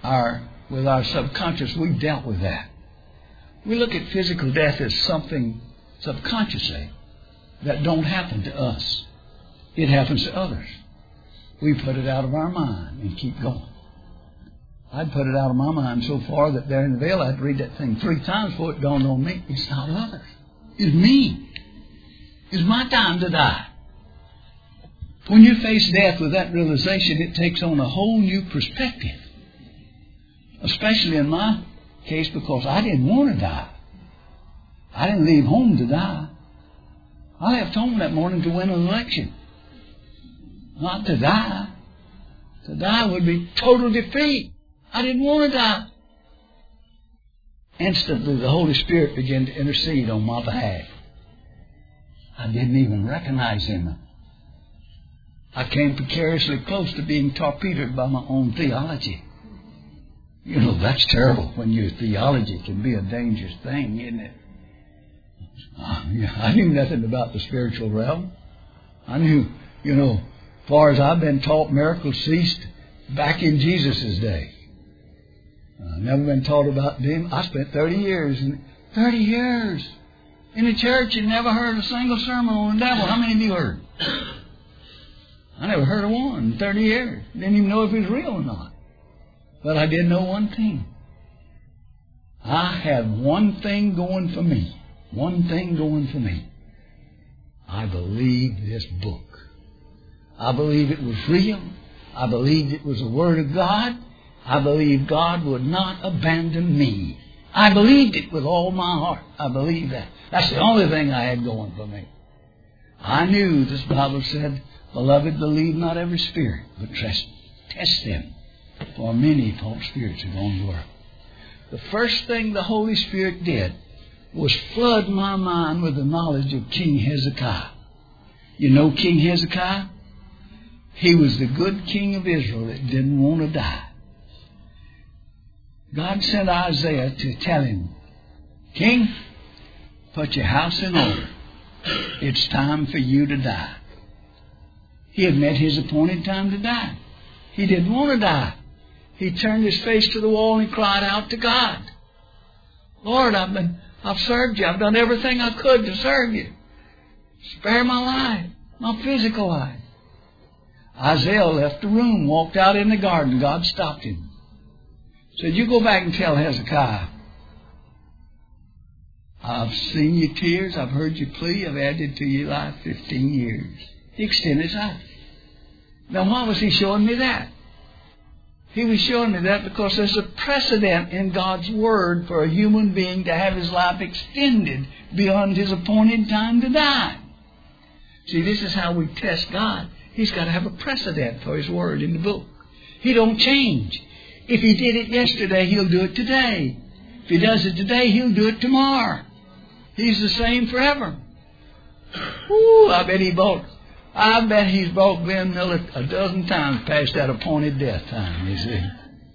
B: our, with our subconscious, we dealt with that. We look at physical death as something subconsciously that don't happen to us. It happens to others. We put it out of our mind and keep going. I'd put it out of my mind so far that there in the veil I'd read that thing three times before it dawned on me. It's not others. It's me. It's my time to die. When you face death with that realization, it takes on a whole new perspective. Especially in my case, because I didn't want to die. I didn't leave home to die. I left home that morning to win an election. Not to die. To die would be total defeat. I didn't want to die. Instantly, the Holy Spirit began to intercede on my behalf. I didn't even recognize Him. I came precariously close to being torpedoed by my own theology. You know, that's terrible when your theology can be a dangerous thing, isn't it? I knew nothing about the spiritual realm. I knew, you know, as far as I've been taught, miracles ceased back in Jesus' day. I've never been taught about them. I spent thirty years, in, thirty years in the church and never heard a single sermon on the devil. How many of you heard? I never heard of one in thirty years. Didn't even know if it was real or not. But I did know one thing. I had one thing going for me. One thing going for me. I believed this book. I believed it was real. I believed it was the Word of God. I believed God would not abandon me. I believed it with all my heart. I believed that. That's the only thing I had going for me. I knew this Bible said, "Beloved, believe not every spirit, but test, test them. For many false spirits are going to work." The first thing the Holy Spirit did was flood my mind with the knowledge of King Hezekiah. You know King Hezekiah? He was the good king of Israel that didn't want to die. God sent Isaiah to tell him, "King, put your house in order. It's time for you to die." He had met his appointed time to die. He didn't want to die. He turned his face to the wall and cried out to God. "Lord, I've been, I've served you. I've done everything I could to serve you. Spare my life, my physical life." Isaiah left the room, walked out in the garden. God stopped him. Said, "You go back and tell Hezekiah, I've seen your tears. I've heard you plea. I've added to your life fifteen years. He extended his life. Now, why was he showing me that? He was showing me that because there's a precedent in God's Word for a human being to have his life extended beyond his appointed time to die. See, this is how we test God. He's got to have a precedent for His Word in the book. He don't change. If He did it yesterday, He'll do it today. If He does it today, He'll do it tomorrow. He's the same forever. Ooh, I bet He bought, I bet He's bought Glenn Miller a dozen times past that appointed death time, you see.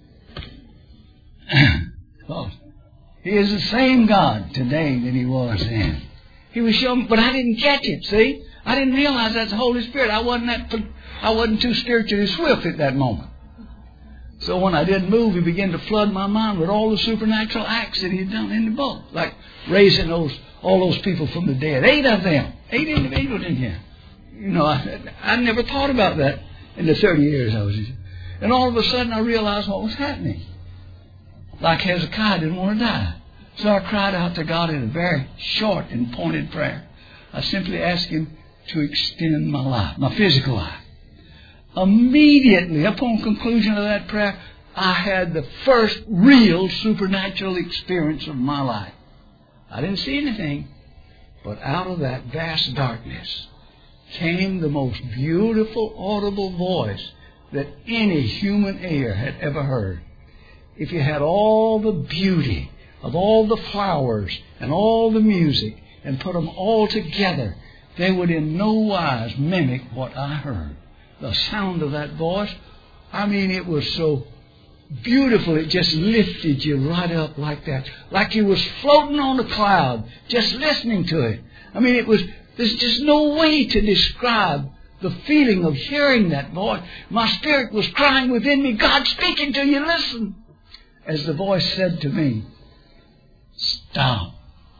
B: Oh, He is the same God today that He was then. He was showing, but I didn't catch it, see? I didn't realize that's the Holy Spirit. I wasn't that, I wasn't too spiritually swift at that moment. So when I did move, He began to flood my mind with all the supernatural acts that He had done in the book. Like raising those, all those people from the dead. Eight of them. Eight individuals in here. You know, I, I never thought about that in the thirty years I was here. And all of a sudden I realized what was happening. Like Hezekiah didn't want to die. So I cried out to God in a very short and pointed prayer. I simply asked Him to extend my life, my physical life. Immediately, upon conclusion of that prayer, I had the first real supernatural experience of my life. I didn't see anything, but out of that vast darkness came the most beautiful audible voice that any human ear had ever heard. If you had all the beauty of all the flowers and all the music and put them all together, they would in no wise mimic what I heard. The sound of that voice, I mean, it was so beautiful, it just lifted you right up like that. Like you was floating on a cloud, just listening to it. I mean, it was, there's just no way to describe the feeling of hearing that voice. My spirit was crying within me, "God speaking to you, listen." as the voice said to me, stop.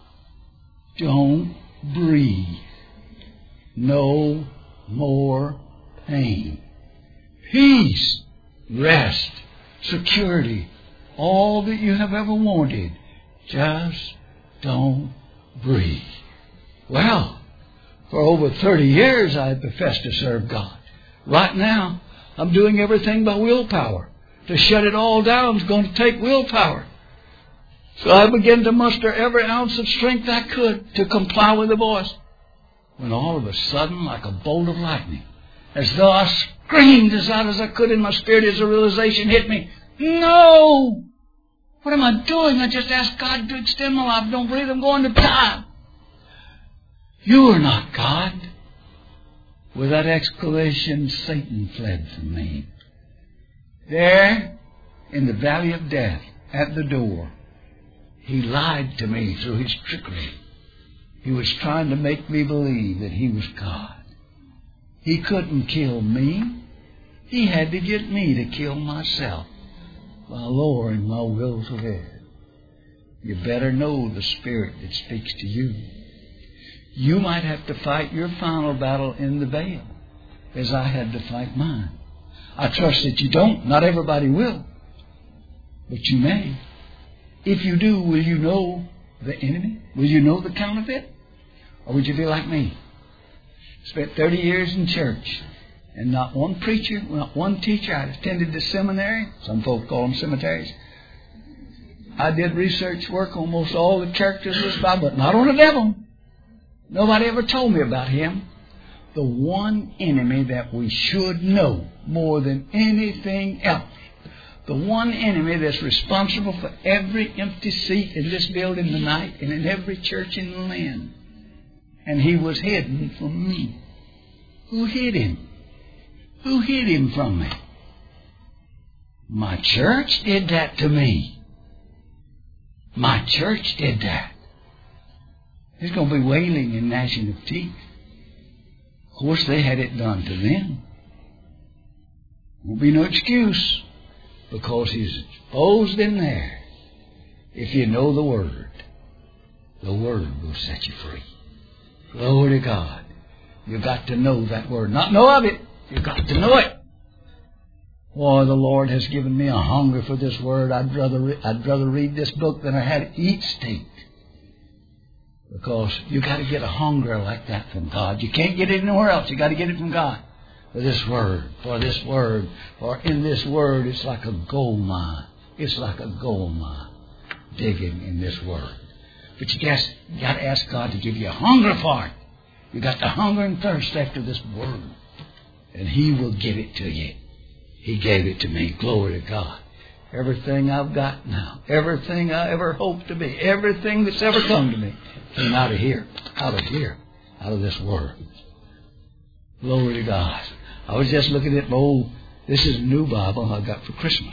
B: Don't breathe. No more pain. Peace, rest, security, all that you have ever wanted. Just don't breathe. Well, for over thirty years I have professed to serve God. Right now, I'm doing everything by willpower. To shut it all down is going to take willpower. So I began to muster every ounce of strength I could to comply with the voice. When all of a sudden, like a bolt of lightning, as though I screamed as loud as I could in my spirit as the realization hit me, no! What am I doing? I just asked God to extend my life. Don't breathe, I'm going to die. You are not God. With that exclamation, Satan fled from me. There, in the valley of death, at the door, he lied to me through his trickery. He was trying to make me believe that he was God. He couldn't kill me. He had to get me to kill myself by lowering my will to live. You better know the Spirit that speaks to you. You might have to fight your final battle in the veil, as I had to fight mine. I trust that you don't. Not everybody will. But you may. If you do, will you know the enemy? Will you know the counterfeit? Or would you be like me? Spent thirty years in church, and not one preacher, not one teacher. I attended the seminary. Some folks call them cemeteries. I did research work on almost all the characters of this Bible, but not on the devil. Nobody ever told me about him. The one enemy that we should know more than anything else. The one enemy that's responsible for every empty seat in this building tonight and in every church in the land. And he was hidden from me. Who hid him? Who hid him from me? My church did that to me. My church did that. There's going to be wailing and gnashing of teeth. Of course, they had it done to them. Won't be no excuse, because he's exposed in there. If you know the Word, the Word will set you free. Glory to God. You've got to know that Word. Not know of it. You've got to know it. Boy, the Lord has given me a hunger for this Word. I'd rather, re- I'd rather read this book than I had to eat steak. Because you've got to get a hunger like that from God. You can't get it anywhere else. You've got to get it from God. For this Word, for this Word, for in this Word, it's like a gold mine. It's like a gold mine digging in this Word. But you just you got to ask God to give you a hunger for it. You got to hunger and thirst after this Word. And He will give it to you. He gave it to me. Glory to God. Everything I've got now, everything I ever hoped to be, everything that's ever come to me came out of here, out of here, out of this Word. Glory to God. I was just looking at my old, this is a new Bible I got for Christmas.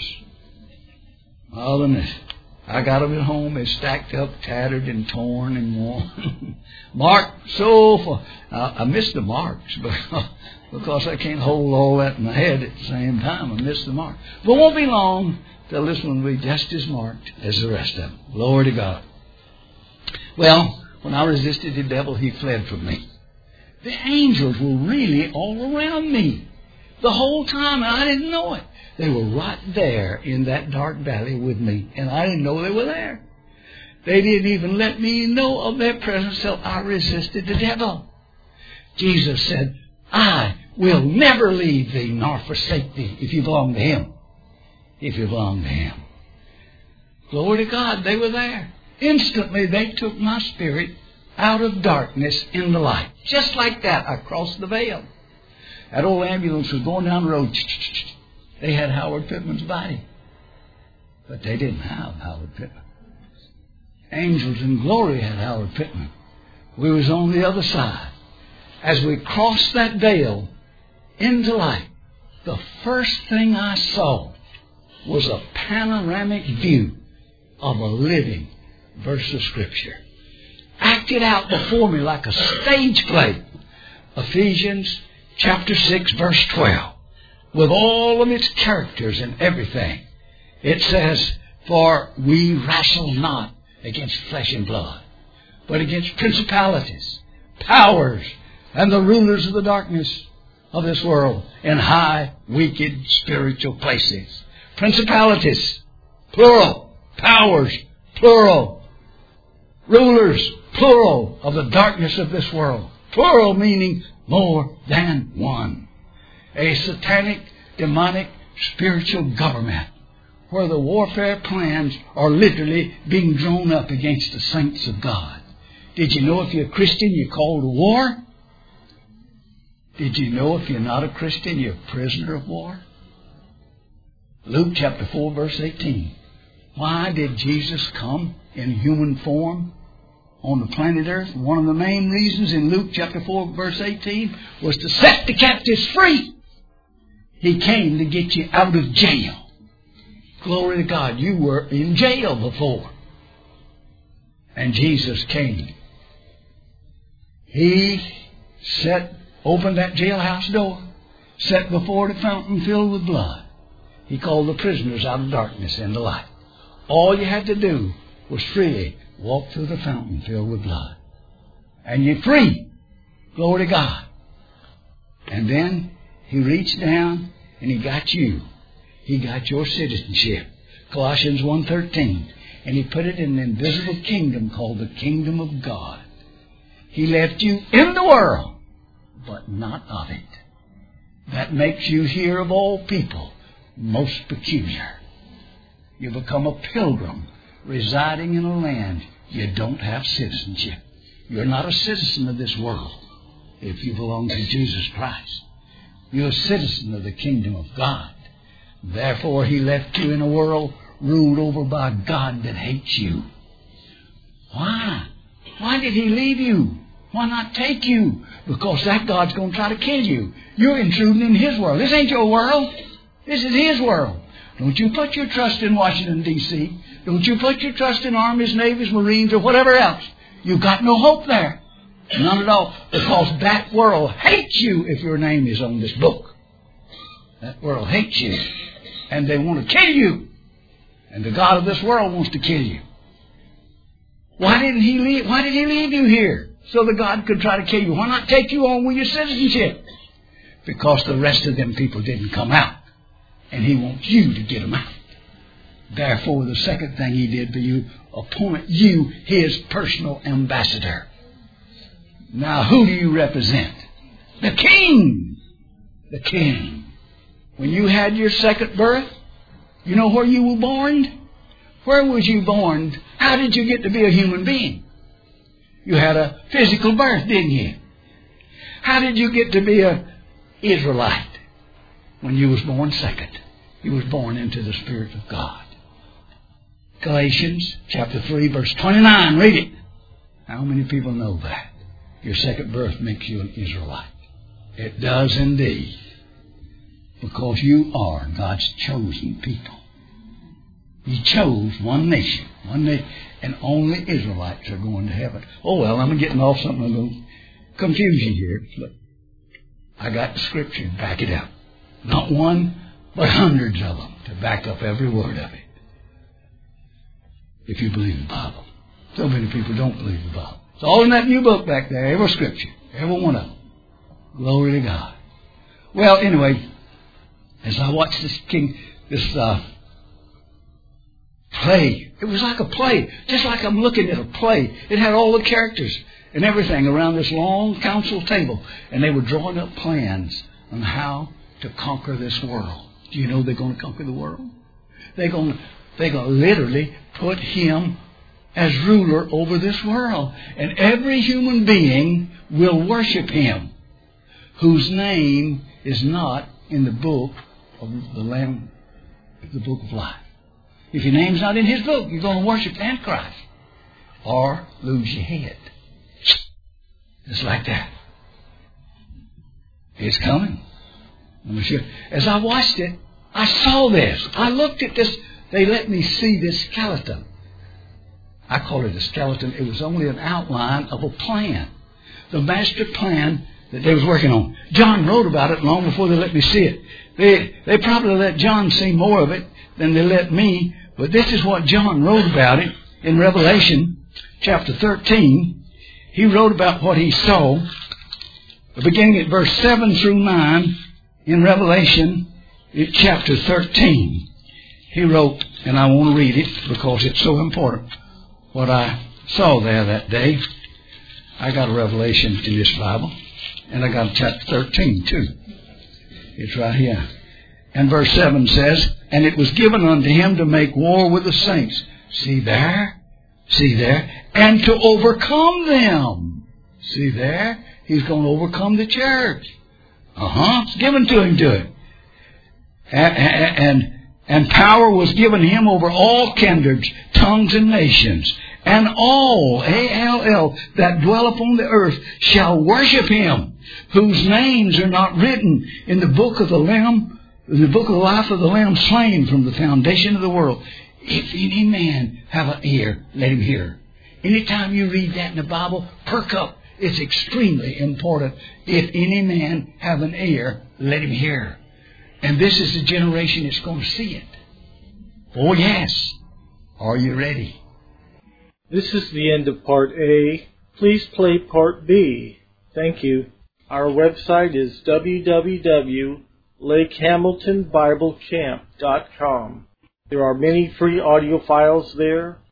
B: All of this. I got them at home. They're stacked up, tattered and torn and worn. Marked so far. I, I missed the marks because, because I can't hold all that in my head at the same time. I missed the mark. But it won't be long till this one will be just as marked as the rest of them. Glory to God. Well, when I resisted the devil, he fled from me. The angels were really all around me the whole time, and I didn't know it. They were right there in that dark valley with me, and I didn't know they were there. They didn't even let me know of their presence till I resisted the devil. Jesus said, I will never leave thee nor forsake thee if you belong to Him. If you belong to Him. Glory to God, they were there. Instantly they took my spirit out of darkness into light. Just like that, I crossed the veil. That old ambulance was going down the road. They had Howard Pittman's body. But they didn't have Howard Pittman. Angels in glory had Howard Pittman. We was on the other side. As we crossed that veil into light, the first thing I saw was a panoramic view of a living verse of Scripture. Acted out before me like a stage play. Ephesians chapter six, verse twelve. With all of its characters and everything. It says, For we wrestle not against flesh and blood, but against principalities, powers, and the rulers of the darkness of this world in high, wicked spiritual places. Principalities, plural. Powers, plural. Rulers, plural, of the darkness of this world. Plural meaning more than one. A satanic, demonic, spiritual government where the warfare plans are literally being drawn up against the saints of God. Did you know if you're a Christian, you're called to war? Did you know if you're not a Christian, you're a prisoner of war? Luke chapter four, verse eighteen. Why did Jesus come in human form on the planet Earth? One of the main reasons in Luke chapter four, verse eighteen was to set the captives free. He came to get you out of jail. Glory to God. You were in jail before. And Jesus came. He set, opened that jailhouse door, set before the fountain filled with blood. He called the prisoners out of darkness into light. All you had to do was freely walk through the fountain filled with blood. And you're free. Glory to God. And then He reached down and He got you. He got your citizenship. Colossians one thirteen. And He put it in an invisible kingdom called the kingdom of God. He left you in the world, but not of it. That makes you here of all people most peculiar. You become a pilgrim residing in a land you don't have citizenship. You're not a citizen of this world if you belong to Jesus Christ. You're a citizen of the kingdom of God. Therefore, He left you in a world ruled over by God that hates you. Why? Why did He leave you? Why not take you? Because that God's going to try to kill you. You're intruding in His world. This ain't your world. This is His world. Don't you put your trust in Washington, D C Don't you put your trust in armies, navies, marines, or whatever else. You've got no hope there. None at all. Because that world hates you if your name is on this book. That world hates you. And they want to kill you. And the God of this world wants to kill you. Why didn't He leave? Why did He leave you here? So the God could try to kill you. Why not take you on with your citizenship? Because the rest of them people didn't come out. And He wants you to get them out. Therefore, the second thing He did for you, appoint you His personal ambassador. Now, who do you represent? The King. The King. When you had your second birth, you know where you were born? Where was you born? How did you get to be a human being? You had a physical birth, didn't you? How did you get to be an Israelite? When you was born second, you was born into the Spirit of God. Galatians chapter three, verse twenty-nine. Read it. How many people know that? Your second birth makes you an Israelite. It does indeed. Because you are God's chosen people. He chose one nation. One nation. And only Israelites are going to heaven. Oh, well, I'm getting off something a little confusing here. Look, I got the Scripture to back it up. Not one, but hundreds of them to back up every word of it. If you believe the Bible. So many people don't believe the Bible. It's all in that new book back there. Every Scripture. Every one of them. Glory to God. Well, anyway, as I watched this king, this uh, play, it was like a play. Just like I'm looking at a play. It had all the characters and everything around this long council table. And they were drawing up plans on how to conquer this world. Do you know they're going to conquer the world? They're going to, they're going to literally put Him as ruler over this world. And every human being will worship Him, whose name is not in the book of the Lamb, the book of life. If your name's not in His book, you're going to worship Antichrist or lose your head. Just like that. It's coming. As I watched it, I saw this. I looked at this. They let me see this skeleton. I call it a skeleton. It was only an outline of a plan. The master plan that they was working on. John wrote about it long before they let me see it. They they probably let John see more of it than they let me, But this is what John wrote about it in Revelation chapter thirteen. He wrote about what he saw, beginning at verse seven through nine in Revelation chapter thirteen. He wrote, and I want to read it because it's so important, what I saw there that day. I got a revelation in this Bible, and I got chapter thirteen too. It's right here. And verse seven says, and it was given unto him to make war with the saints. See there? See there? And to overcome them. See there? He's going to overcome the church. Uh-huh. It's given to him to it. And, and, and power was given him over all kindreds, tongues, and nations. And all, A L L, that dwell upon the earth shall worship him, whose names are not written in the book of the Lamb, in the book of the life of the Lamb slain from the foundation of the world. If any man have an ear, let him hear. Anytime you read that in the Bible, perk up. It's extremely important. If any man have an ear, let him hear. And this is the generation that's going to see it. Oh, yes. Are you ready?
A: This is the end of Part A. Please play Part B. Thank you. Our website is w w w dot lake hamilton bible camp dot com. There are many free audio files there.